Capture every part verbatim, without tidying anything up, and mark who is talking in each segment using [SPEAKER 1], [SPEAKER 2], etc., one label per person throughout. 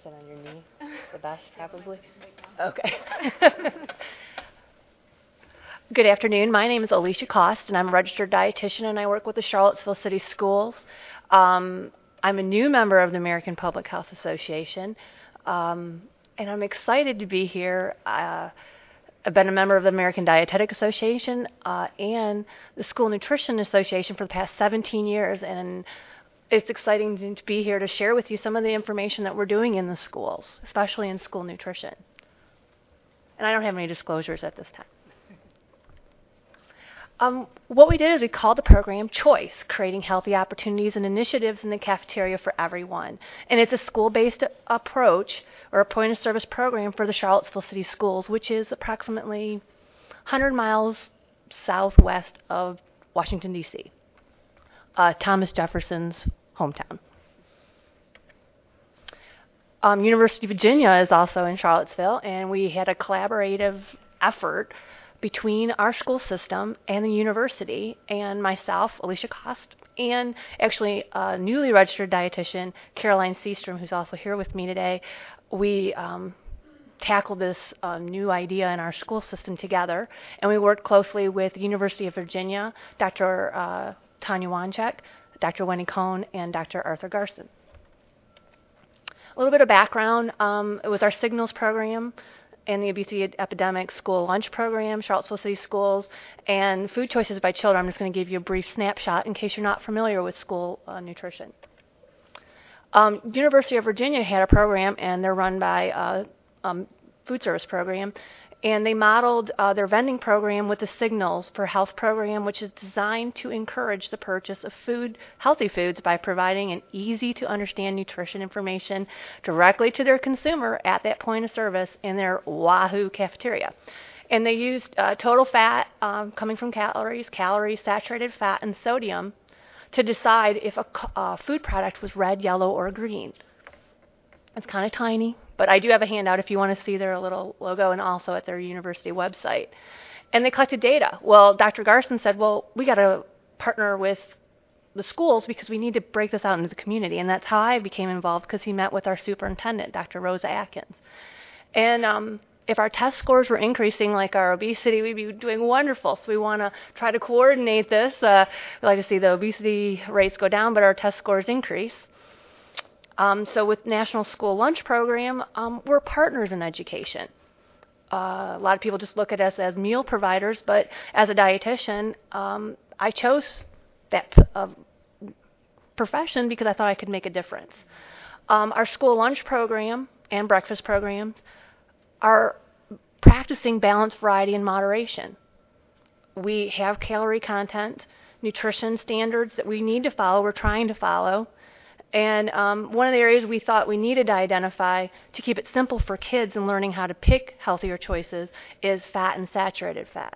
[SPEAKER 1] sit on your knee. The best, probably. Okay. Good afternoon. My name is Alicia Cost, and I'm a registered dietitian, and I work with the Charlottesville City Schools. Um, I'm a new member of the American Public Health Association, um, and I'm excited to be here. Uh, I've been a member of the American Dietetic Association uh, and the School Nutrition Association for the past seventeen years, and it's exciting to be here to share with you some of the information that we're doing in the schools, especially in school nutrition. And I don't have any disclosures at this time. Um, what we did is we called the program Choice, Creating Healthy Opportunities and Initiatives in the Cafeteria for Everyone. And it's a school-based approach or a point-of-service program for the Charlottesville City Schools, which is approximately one hundred miles southwest of Washington, D C, uh, Thomas Jefferson's hometown. Um, University of Virginia is also in Charlottesville, and we had a collaborative effort between our school system and the university, and myself, Alicia Cost, and actually a newly registered dietitian, Caroline Seastrom, who's also here with me today. We um, tackled this um, new idea in our school system together, and we worked closely with the University of Virginia, Doctor Uh, Tanya Wanchek, Doctor Wendy Cohn, and Doctor Arthur Garson. A little bit of background. Um, it was our Signals program and the obesity epidemic school lunch program, Charlottesville City Schools, and food choices by children. I'm just going to give you a brief snapshot in case you're not familiar with school uh, nutrition. Um, University of Virginia had a program, and they're run by a um, food service program, and they modeled uh, their vending program with the Signals for Health program, which is designed to encourage the purchase of food, healthy foods by providing an easy-to-understand nutrition information directly to their consumer at that point of service in their Wahoo cafeteria. And they used uh, total fat um, coming from calories, calories, saturated fat, and sodium to decide if a uh, food product was red, yellow, or green. It's kind of tiny, but I do have a handout if you want to see their little logo and also at their university website. And they collected data. Well, Doctor Garson said, well, we got to partner with the schools because we need to break this out into the community. And that's how I became involved, because he met with our superintendent, Doctor Rosa Atkins. And um, if our test scores were increasing like our obesity, we'd be doing wonderful. So we want to try to coordinate this. Uh, we like to see the obesity rates go down, but our test scores increase. Um, so with National School Lunch Program, um, we're partners in education. Uh, a lot of people just look at us as meal providers, but as a dietitian, um, I chose that uh, profession because I thought I could make a difference. Um, our school lunch program and breakfast programs are practicing balance, variety, and moderation. We have calorie content, nutrition standards that we need to follow, we're trying to follow. And um, one of the areas we thought we needed to identify to keep it simple for kids in learning how to pick healthier choices is fat and saturated fat.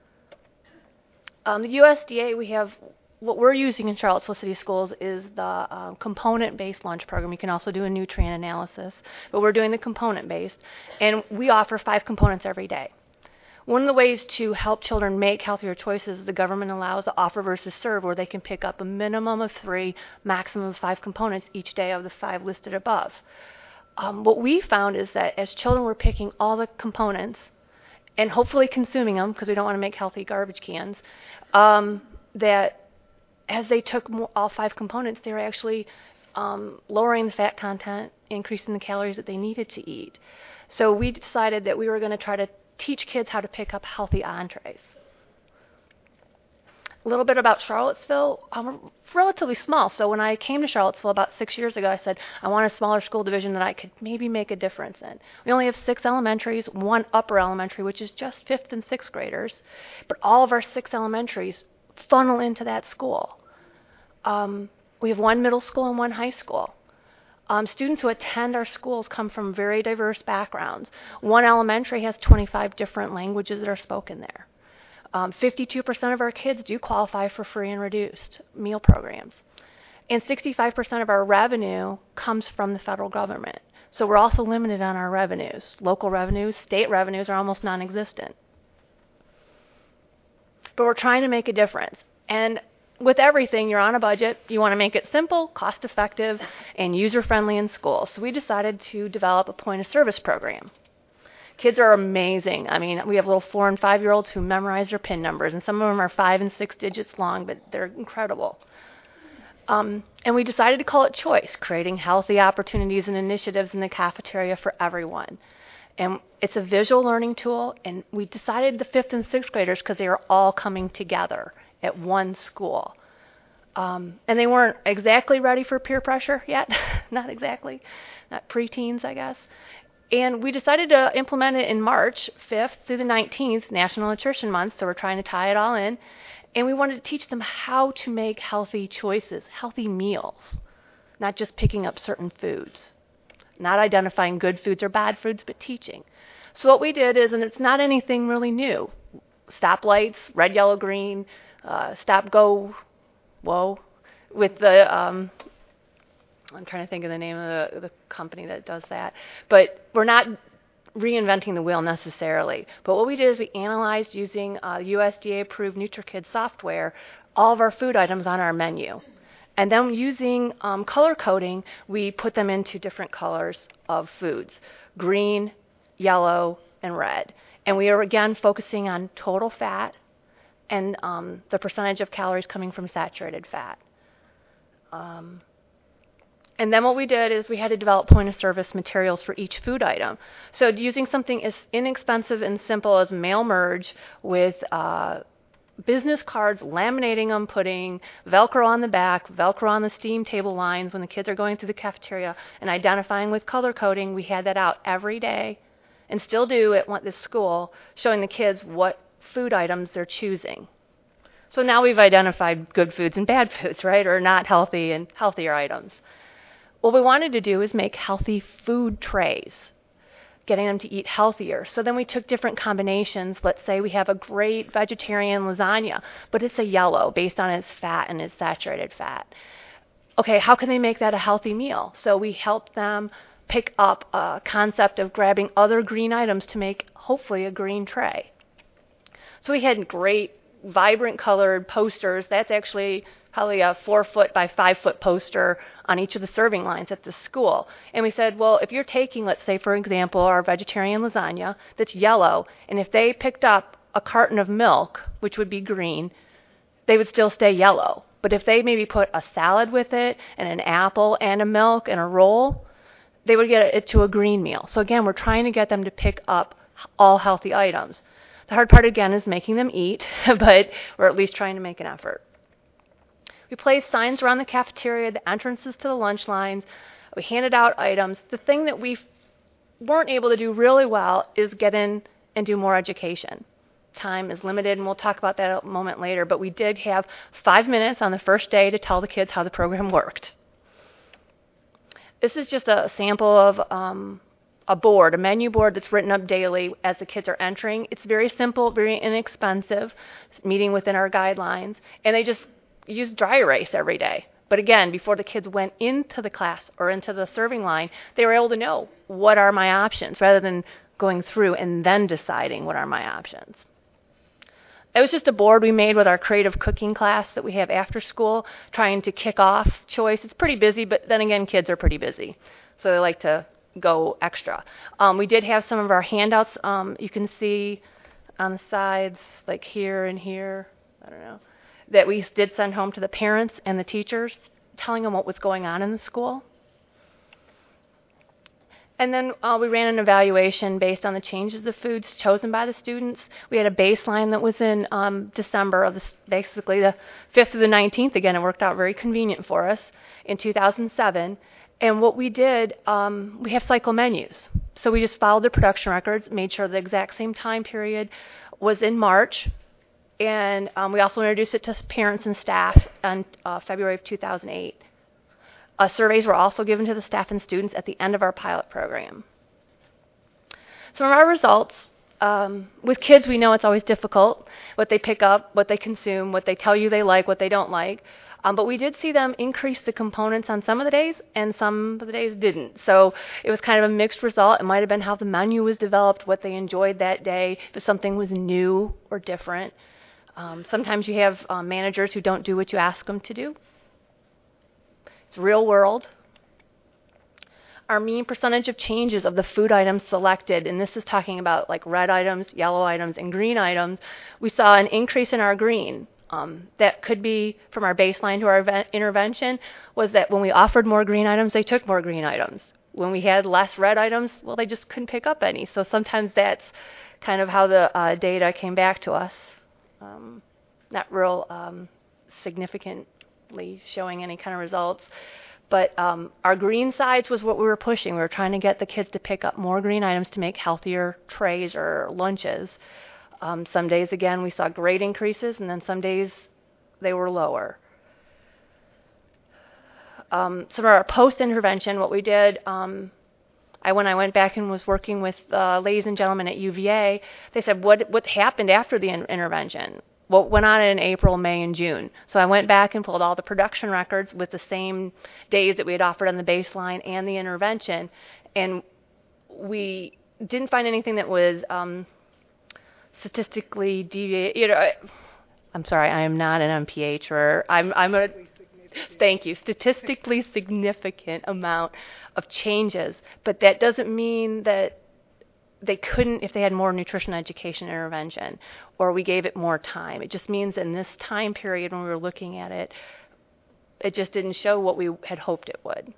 [SPEAKER 1] Um, the U S D A, we have, what we're using in Charlottesville City Schools is the uh, component-based lunch program. You can also do a nutrient analysis, but we're doing the component-based, and we offer five components every day. One of the ways to help children make healthier choices is the government allows the offer versus serve, where they can pick up a minimum of three, maximum of five components each day of the five listed above. Um, what we found is that as children were picking all the components and hopefully consuming them, because we don't want to make healthy garbage cans, um, that as they took more, all five components, they were actually um, lowering the fat content, increasing the calories that they needed to eat. So we decided that we were going to try to teach kids how to pick up healthy entrees. A little bit about Charlottesville. Um, relatively small. So when I came to Charlottesville about six years ago, I said, I want a smaller school division that I could maybe make a difference in. We only have six elementaries, one upper elementary, which is just fifth and sixth graders. But all of our six elementaries funnel into that school. Um, we have one middle school and one high school. Um, students who attend our schools come from very diverse backgrounds. One elementary has twenty-five different languages that are spoken there. Um, fifty-two percent of our kids do qualify for free and reduced meal programs. And sixty-five percent of our revenue comes from the federal government. So we're also limited on our revenues. Local revenues, state revenues are almost non-existent. But we're trying to make a difference. And with everything, you're on a budget. You want to make it simple, cost-effective, and user-friendly in school. So we decided to develop a point-of-service program. Kids are amazing. I mean, we have little four and five-year-olds who memorize their PIN numbers, and some of them are five and six digits long, but they're incredible. Um, and we decided to call it Choice, creating healthy opportunities and initiatives in the cafeteria for everyone. And it's a visual learning tool, and we decided the fifth and sixth graders because they were all coming together at one school. Um, and they weren't exactly ready for peer pressure yet, not exactly, not preteens, I guess. And we decided to implement it in March fifth through the nineteenth, National Nutrition Month, so we're trying to tie it all in. And we wanted to teach them how to make healthy choices, healthy meals, not just picking up certain foods, not identifying good foods or bad foods, but teaching. So what we did is, and it's not anything really new, stoplights, red, yellow, green, uh, stop, go, whoa, with the, um, I'm trying to think of the name of the, the company that does that. But we're not reinventing the wheel necessarily. But what we did is we analyzed using uh, U S D A-approved NutriKid software all of our food items on our menu. And then using um, color coding, we put them into different colors of foods, green, yellow, and red. And we are, again, focusing on total fat and um, the percentage of calories coming from saturated fat. Um, And then what we did is we had to develop point-of-service materials for each food item. So using something as inexpensive and simple as mail merge with uh, business cards, laminating them, putting Velcro on the back, Velcro on the steam table lines when the kids are going through the cafeteria, and identifying with color coding. We had that out every day and still do at this school, showing the kids what food items they're choosing. So now we've identified good foods and bad foods, right, or not healthy and healthier items. What we wanted to do is make healthy food trays, getting them to eat healthier. So then we took different combinations. Let's say we have a great vegetarian lasagna, but it's a yellow based on its fat and its saturated fat. Okay, how can they make that a healthy meal? So we helped them pick up a concept of grabbing other green items to make, hopefully, a green tray. So we had great, vibrant colored posters. That's actually probably a four foot by five foot poster on each of the serving lines at the school. And we said, well, if you're taking, let's say, for example, our vegetarian lasagna that's yellow, and if they picked up a carton of milk, which would be green, they would still stay yellow. But if they maybe put a salad with it and an apple and a milk and a roll, they would get it to a green meal. So again, we're trying to get them to pick up all healthy items. The hard part, again, is making them eat, but we're at least trying to make an effort. We placed signs around the cafeteria, the entrances to the lunch lines. We handed out items. The thing that we weren't able to do really well is get in and do more education. Time is limited, and we'll talk about that a moment later, but we did have five minutes on the first day to tell the kids how the program worked. This is just a sample of um, a board, a menu board that's written up daily as the kids are entering. It's very simple, very inexpensive, meeting within our guidelines, and they just use dry erase every day. But again, before the kids went into the class or into the serving line, they were able to know what are my options rather than going through and then deciding what are my options. It was just a board we made with our creative cooking class that we have after school, trying to kick off Choice. It's pretty busy, but then again, kids are pretty busy, so they like to go extra. Um, we did have some of our handouts. Um, you can see on the sides, like here and here, I don't know, that we did send home to the parents and the teachers, telling them what was going on in the school. And then uh, we ran an evaluation based on the changes of foods chosen by the students. We had a baseline that was in um, December of this, basically the fifth to the nineteenth. Again, it worked out very convenient for us in two thousand seven. And what we did, um, we have cycle menus. So we just followed the production records, made sure the exact same time period was in March. And um, we also introduced it to parents and staff in uh, February of two thousand eight. Uh, surveys were also given to the staff and students at the end of our pilot program. Some of our results, um, with kids we know it's always difficult, what they pick up, what they consume, what they tell you they like, what they don't like. Um, but we did see them increase the components on some of the days, and some of the days didn't. So it was kind of a mixed result. It might have been how the menu was developed, what they enjoyed that day, if something was new or different. Um, sometimes you have uh, managers who don't do what you ask them to do. It's real world. Our mean percentage of changes of the food items selected, and this is talking about like red items, yellow items, and green items, we saw an increase in our green. Um, that could be from our baseline to our event intervention, was that when we offered more green items, they took more green items. When we had less red items, well, they just couldn't pick up any. So sometimes that's kind of how the uh, data came back to us. Um, not real um, significantly showing any kind of results. But um, our green sides was what we were pushing. We were trying to get the kids to pick up more green items to make healthier trays or lunches. Um, some days, again, we saw great increases, and then some days they were lower. Um, some of our post-intervention, what we did, um, I when I went back and was working with uh, ladies and gentlemen at U V A, they said, what what happened after the in- intervention? What went on in April, May, and June? So I went back and pulled all the production records with the same days that we had offered on the baseline and the intervention, and we didn't find anything that was um, statistically deviated. You know, I, I'm sorry, I am not an M P H, or I'm I'm a thank you statistically significant amount of changes, but that doesn't mean that they couldn't if they had more nutrition education intervention or we gave it more time. It just means in this time period when we were looking at it, it just didn't show what we had hoped it would.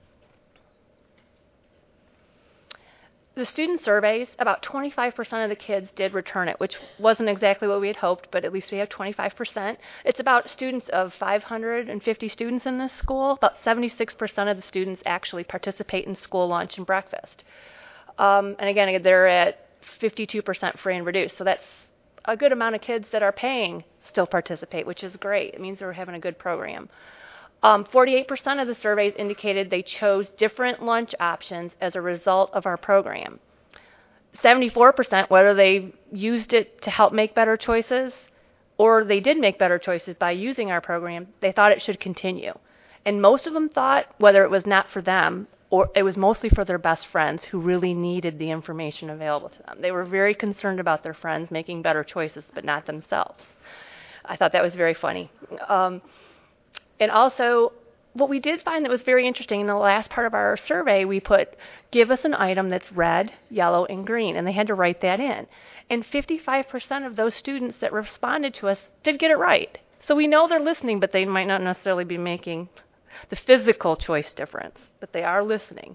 [SPEAKER 1] The student surveys, about twenty-five percent of the kids did return it, which wasn't exactly what we had hoped, but at least we have twenty-five percent. It's about students of five hundred fifty students in this school. About seventy-six percent of the students actually participate in school lunch and breakfast. Um, and again, they're at fifty-two percent free and reduced. So that's a good amount of kids that are paying still participate, which is great. It means they're having a good program. Um, forty-eight percent of the surveys indicated they chose different lunch options as a result of our program. seventy-four percent, whether they used it to help make better choices or they did make better choices by using our program, they thought it should continue. And most of them thought whether it was not for them or it was mostly for their best friends who really needed the information available to them. They were very concerned about their friends making better choices, but not themselves. I thought that was very funny. Um, and also, what we did find that was very interesting, in the last part of our survey, we put, give us an item that's red, yellow, and green, and they had to write that in. And fifty-five percent of those students that responded to us did get it right. So we know they're listening, but they might not necessarily be making the physical choice difference, but they are listening.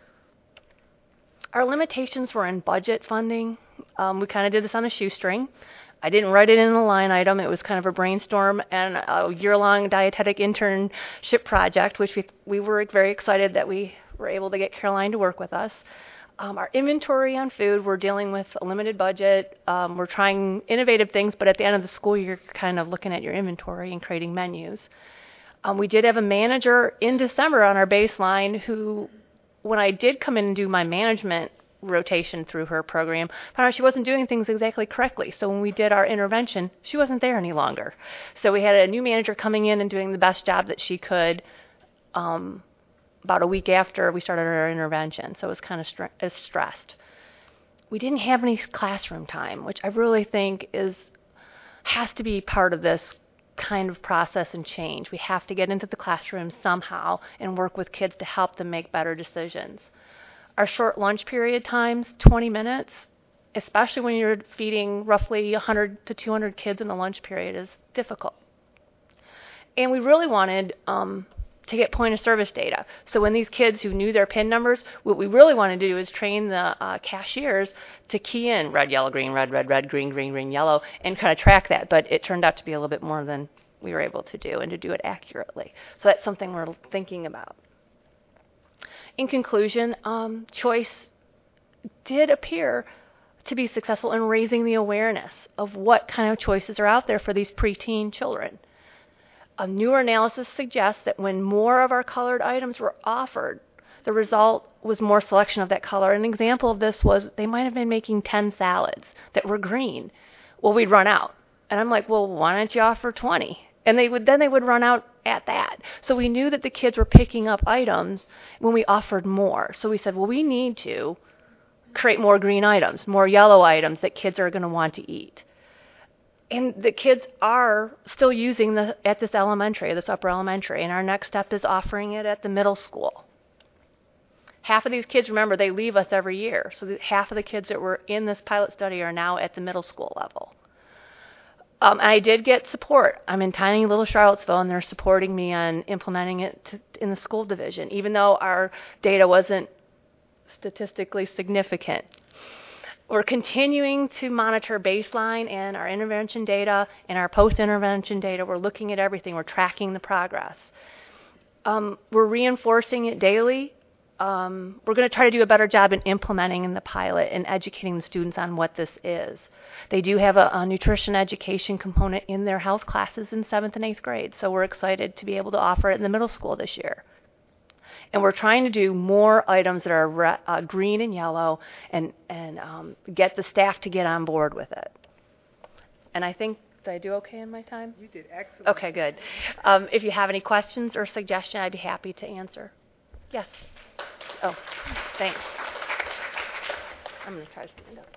[SPEAKER 1] Our limitations were in budget funding. Um, we kind of did this on a shoestring. I didn't write it in a line item. It was kind of a brainstorm and a year-long dietetic internship project, which we we were very excited that we were able to get Caroline to work with us. Um, our inventory on food, we're dealing with a limited budget. Um, we're trying innovative things, but at the end of the school year, you're kind of looking at your inventory and creating menus. Um, we did have a manager in December on our baseline who, when I did come in and do my management rotation through her program, found out she wasn't doing things exactly correctly. So when we did our intervention, she wasn't there any longer. So we had a new manager coming in and doing the best job that she could um, about a week after we started our intervention. So it was kind of stre- stressed. We didn't have any classroom time, which I really think is has to be part of this kind of process and change. We have to get into the classroom somehow and work with kids to help them make better decisions. Our short lunch period times, twenty minutes, especially when you're feeding roughly one hundred to two hundred kids in the lunch period, is difficult. And we really wanted um, to get point of service data. So when these kids who knew their PIN numbers, what we really wanted to do is train the uh, cashiers to key in red, yellow, green, red, red, red, green, green, green, yellow, and kind of track that. But it turned out to be a little bit more than we were able to do, and to do it accurately. So that's something we're thinking about. In conclusion, um, choice did appear to be successful in raising the awareness of what kind of choices are out there for these preteen children. A newer analysis suggests that when more of our colored items were offered, the result was more selection of that color. An example of this was they might have been making ten salads that were green. Well, we'd run out. And I'm like, well, why don't you offer twenty? And they would then they would run out at that. So we knew that the kids were picking up items when we offered more. So we said, well, we need to create more green items, more yellow items that kids are going to want to eat. And the kids are still using the at this elementary, this upper elementary, and our next step is offering it at the middle school. Half of these kids, remember, they leave us every year. So half of the kids that were in this pilot study are now at the middle school level. Um, I did get support. I'm in tiny little Charlottesville, and they're supporting me on implementing it to, in the school division, even though our data wasn't statistically significant. We're continuing to monitor baseline and our intervention data and our post-intervention data. We're looking at everything. We're tracking the progress. Um, we're reinforcing it daily. Um, we're going to try to do a better job in implementing in the pilot and educating the students on what this is. They do have a, a nutrition education component in their health classes in seventh and eighth grade, so we're excited to be able to offer it in the middle school this year. And we're trying to do more items that are re- uh, green and yellow and, and um, get the staff to get on board with it. And I think, did I do okay in my time?
[SPEAKER 2] You did excellent.
[SPEAKER 1] Okay, good. Um, if you have any questions or suggestions, I'd be happy to answer. Yes. Oh, thanks. I'm going to try to stand up.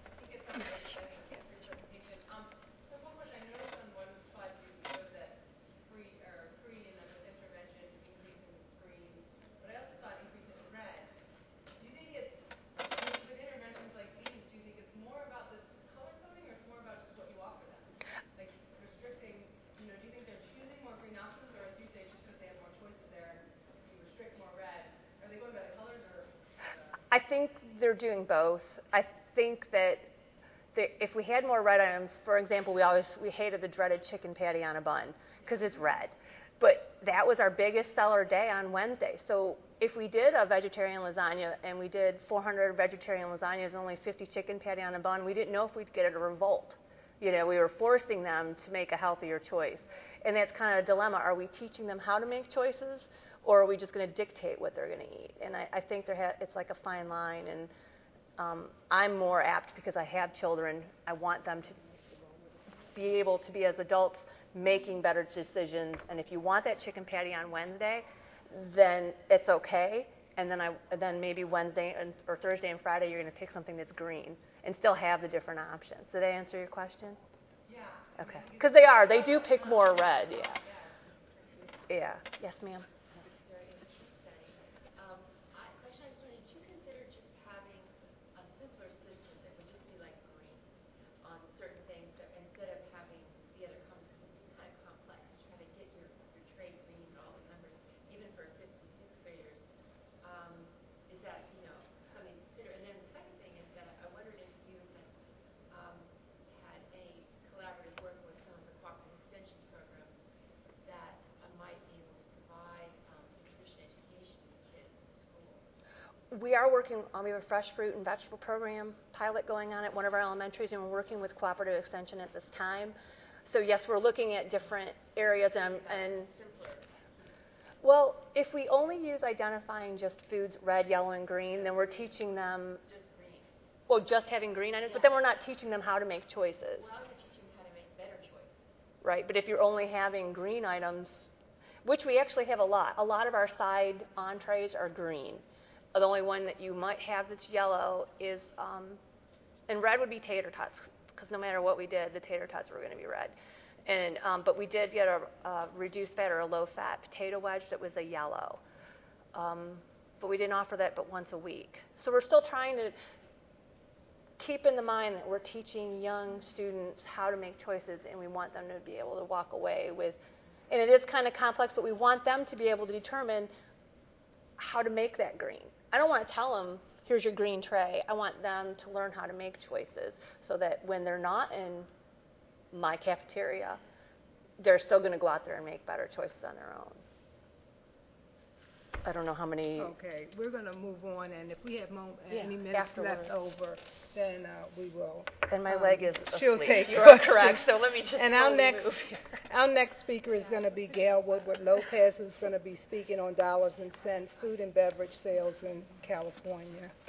[SPEAKER 1] I think they're doing both. I think that the, if we had more red items, for example, we always we hated the dreaded chicken patty on a bun because it's red. But that was our biggest seller day on Wednesday. So if we did a vegetarian lasagna and we did four hundred vegetarian lasagnas and only fifty chicken patty on a bun, we didn't know if we'd get a revolt. You know, we were forcing them to make a healthier choice. And that's kind of a dilemma. Are we teaching them how to make choices? Or are we just going to dictate what they're going to eat? And I, I think there ha- it's like a fine line. And um, I'm more apt because I have children. I want them to be able to be, as adults, making better decisions. And if you want that chicken patty on Wednesday, then it's okay. And then I then maybe Wednesday and, or Thursday and Friday you're going to pick something that's green and still have the different options. Did that answer your question?
[SPEAKER 3] Yeah.
[SPEAKER 1] Okay. Because they are. They do pick more red. Yeah. Yeah. Yes, ma'am. We are working on, we have a fresh fruit and vegetable program pilot going on at one of our elementaries, and we're working with Cooperative Extension at this time. So yes, we're looking at different areas. And, and well, if we only use identifying just foods red, yellow, and green, then we're teaching them
[SPEAKER 3] Just green.
[SPEAKER 1] well, just having green items,
[SPEAKER 3] Yeah.
[SPEAKER 1] but then we're not teaching them how to make choices.
[SPEAKER 3] Well, you're teaching them how to make better choices.
[SPEAKER 1] Right, but if you're only having green items, which we actually have a lot, a lot of our side entrees are green. The only one that you might have that's yellow is, um, and red would be tater tots, because no matter what we did, the tater tots were going to be red. And um, but we did get a, a reduced fat or a low fat potato wedge that was a yellow. Um, but we didn't offer that but once a week. So we're still trying to keep in the mind that we're teaching young students how to make choices, and we want them to be able to walk away with, and it is kind of complex, but we want them to be able to determine how to make that green. I don't want to tell them, here's your green tray. I want them to learn how to make choices so that when they're not in my cafeteria, they're still going to go out there and make better choices on their own. I don't know how many.
[SPEAKER 2] Okay, we're going to move on, and if we have mo-
[SPEAKER 1] Yeah,
[SPEAKER 2] any minutes
[SPEAKER 1] afterwards.
[SPEAKER 2] left over, then uh, we will.
[SPEAKER 1] And my
[SPEAKER 2] um,
[SPEAKER 1] leg is
[SPEAKER 2] she'll
[SPEAKER 1] asleep.
[SPEAKER 2] take
[SPEAKER 1] You are
[SPEAKER 2] questions.
[SPEAKER 1] correct. So let me just
[SPEAKER 2] And our
[SPEAKER 1] slowly
[SPEAKER 2] next,
[SPEAKER 1] move here.
[SPEAKER 2] our next speaker is going to be Gail Woodward Lopez, who's going to be speaking on dollars and cents, food and beverage sales in California.